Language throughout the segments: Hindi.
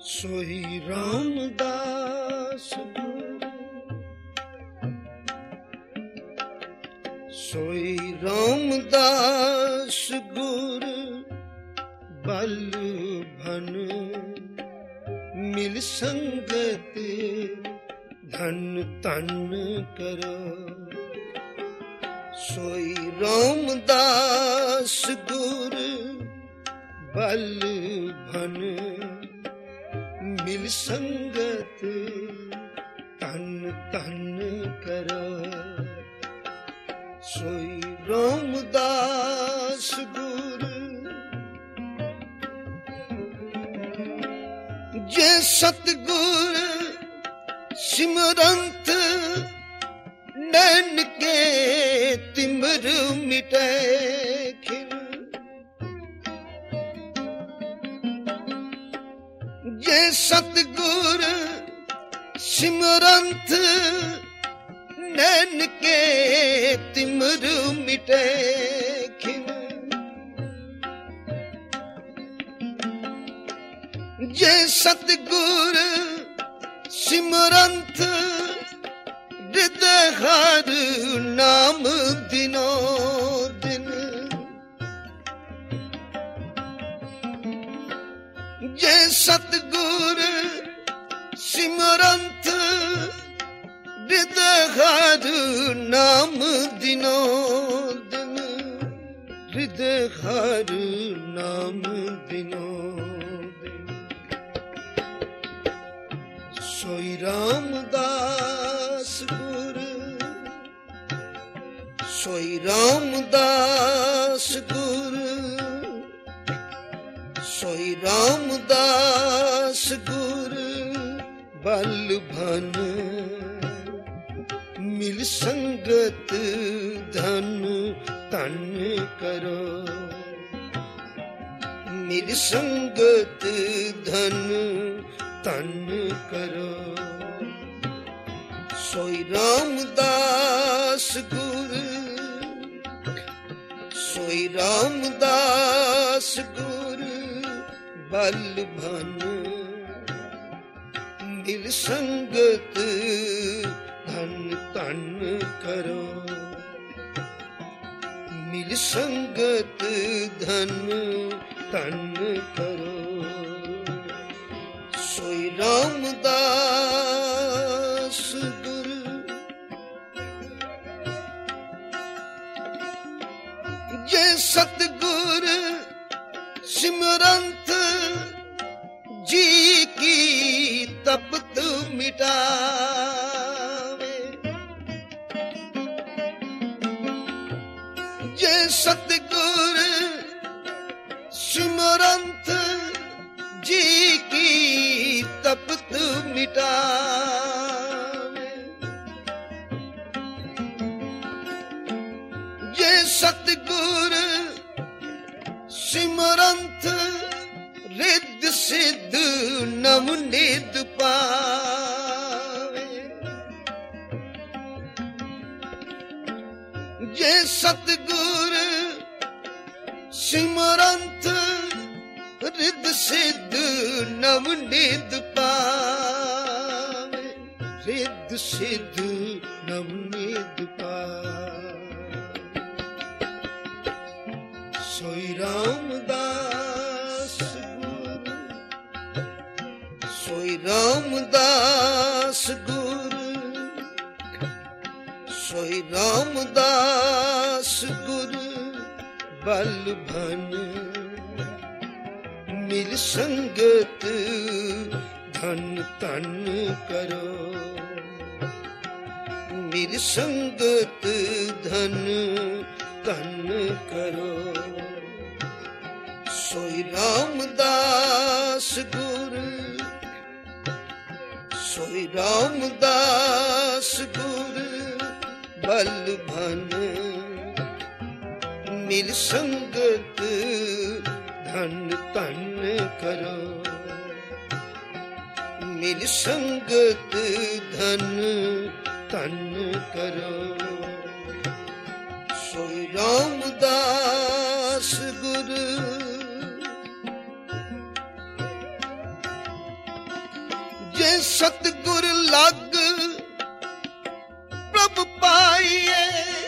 सोई रामदास गुरु, सोई रामदास गुरु, बल भन मिल संगत धन तन करो। सोई रामदास गुरु, बल भन मिल संगत तन तन करो। सोई रामदास गुरु, जे सतगुर सिमरंत नैन के तिमिर मिटे खिल। जे सतगुर सिमरंत नैन के तिमिर मिटे खिल। जे सतगुर सिमरंत हृदय हर नाम दिनो दिन। जे सतगुर सिमरंत हृदय हर नाम दिनो दिन। हृदय हर नाम दिनो दिन। सोई रामदास गुरु, सोई रामदास गुरु, सोई रामदास गुरु, बल भन मिल संगत धन तन करो। मिल संगत धन तन करो। सोई रामदास गुरु, सोई रामदास गुरु, बल भन मिल संगत धन तन करो। मिल संगत धन तन करो। सोई रामदास गुरु, जे सतगुर सिमरंत जी की तपत मिटावे। जे सतगुर सिमरंत जी की तपत मिटावे। जे सतगुर सिमरंत रिद्ध सिद्ध नव निध पावे। जे सतगुर सिमरंत रिद्ध सिद्ध नव निध पावे। रिद्ध सिद्ध नव निध पावे। सोई रामदास गुरु, सोई रामदास गुरु, सोई रामदास गुरु, बल भन मिल संगत धन तन करो। मिल संगत धन तन करो। सोई रामदास गुरु, सोई रामदास गुरु, बल भन मिल संगत धन तन करो। मिल संगत धन तन करो। सोई रामदास गुरु, सतगुर लग प्रभ पाइए,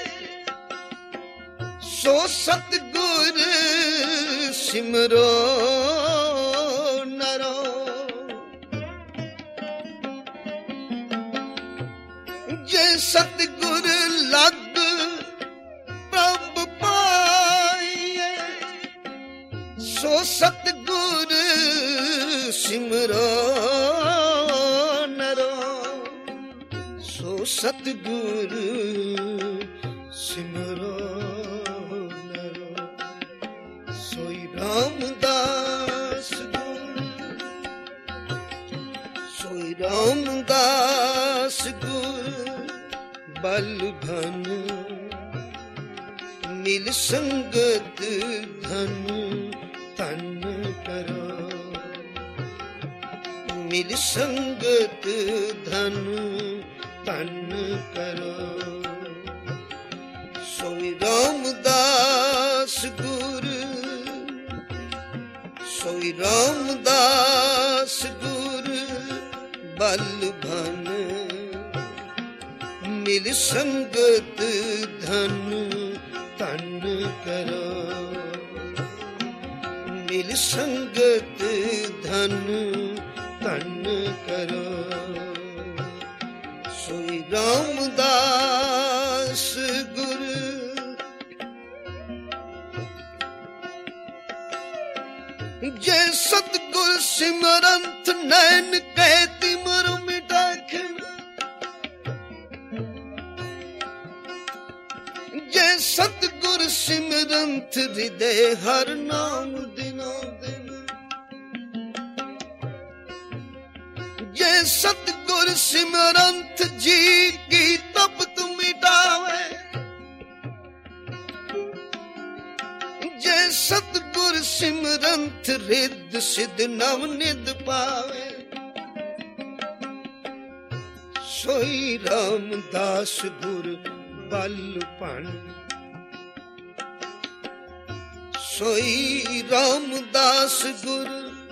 सो सतगुर सिमरो नरो। जे सतगुर लग प्रभ पाइए, सो सतगुर सिमरो नरो, सो सतगुर सिमरो नरो। सोई रामदास गुर, सोई रामदास गुर बल धन, मिल संगत धन तन करो। मिल संगत धन तन करो। सोई रामदास गुर, सोई रामदास गुर बल धन, मिल संगत धन तन करो। मिल संगत धन तन करो। सोई रामदास गुर। जे सतगुर सिमरंत नैन कहती मरु मिटाखन, जे सतगुर सिमरंत हृदय हर नाम दिनो दिन। जे सतगुर सिमरंत जी की तपत मिटावे, जे सतगुर सिमरंत रिद्ध सिद्ध नव निध पावे। सोई रामदास गुर बल पण, सोई रामदास गुर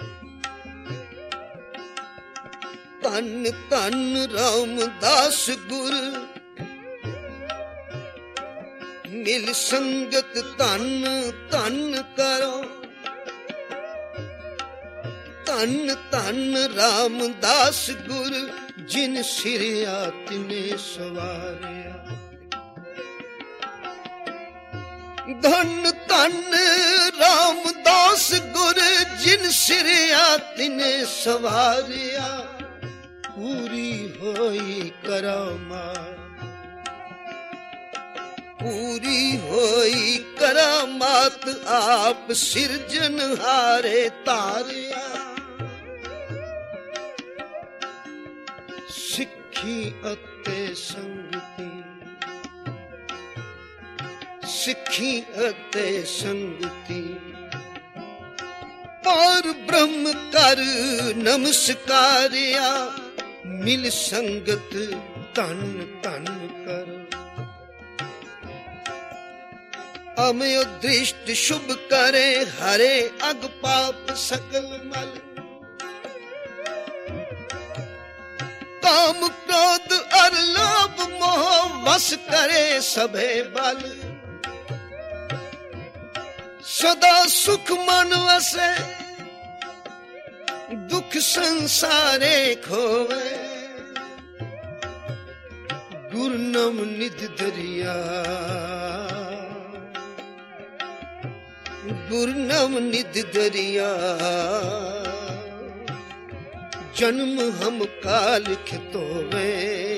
तन तन रामदास गुर। मिल संगत तन तन करो। तन तन रामदास गुर जिन सिरिया तिने सवारिया। धन तन रामदास गुर जिन सिरिया तिने सवारिया। पूरी होई करामात, पूरी होई करामात आप सिरजनहारे तारिया। सिक्खी अते संगति, सिक्खी अते संगति। पार ब्रह्म कर नमस्कारिया। मिल संगत तन तन कर। अमयो दृष्ट शुभ करे हरे अग पाप सकल मल। काम क्रोध अर लोभ मोह वश करे सभे बल। सदा सुख मन वसे दुख संसारे खोवे। गुरनम निध दरिया, गुरनम निध दरिया। जन्म हम काल खितोवे।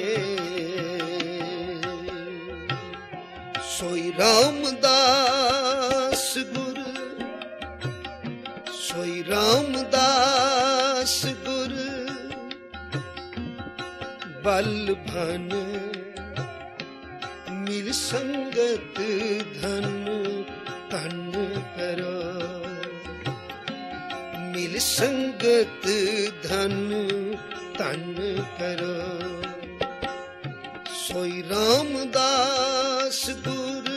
सोई रामदास गुर, सोई रामदास गुर बल भन। मिल संगत धन तन करो। मिल संगत धन तन करो। सोई रामदास गुर,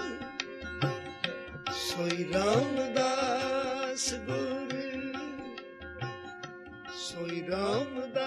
सोई रामदास गुर, सोई रामदास।